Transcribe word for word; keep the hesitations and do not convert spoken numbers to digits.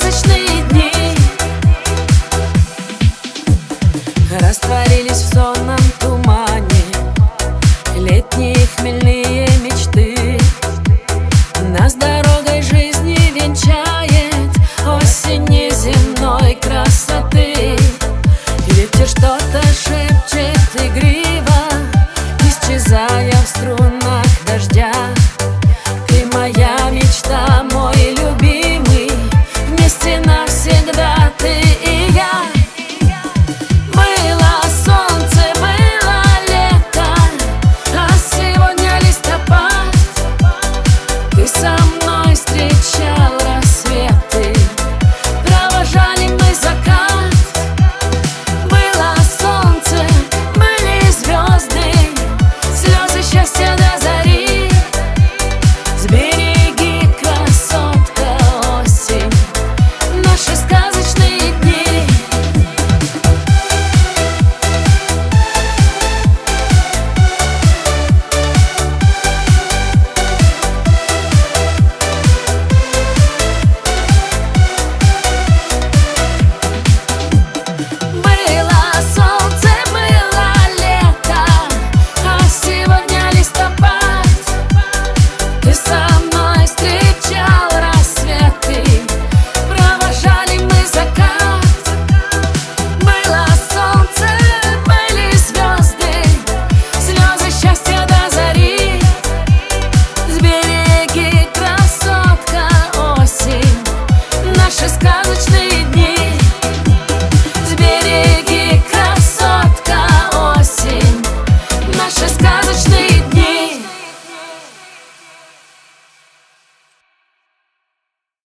сказочные дни растворились в сонном тумане. Летние хмельные мечты нас дорогой жизни венчает осень неземной красоты. Ветер что-то шепчет игриво, исчезая в струнах дождя. Ты моя мечта, мой любимый, вместе навсегда ты и я.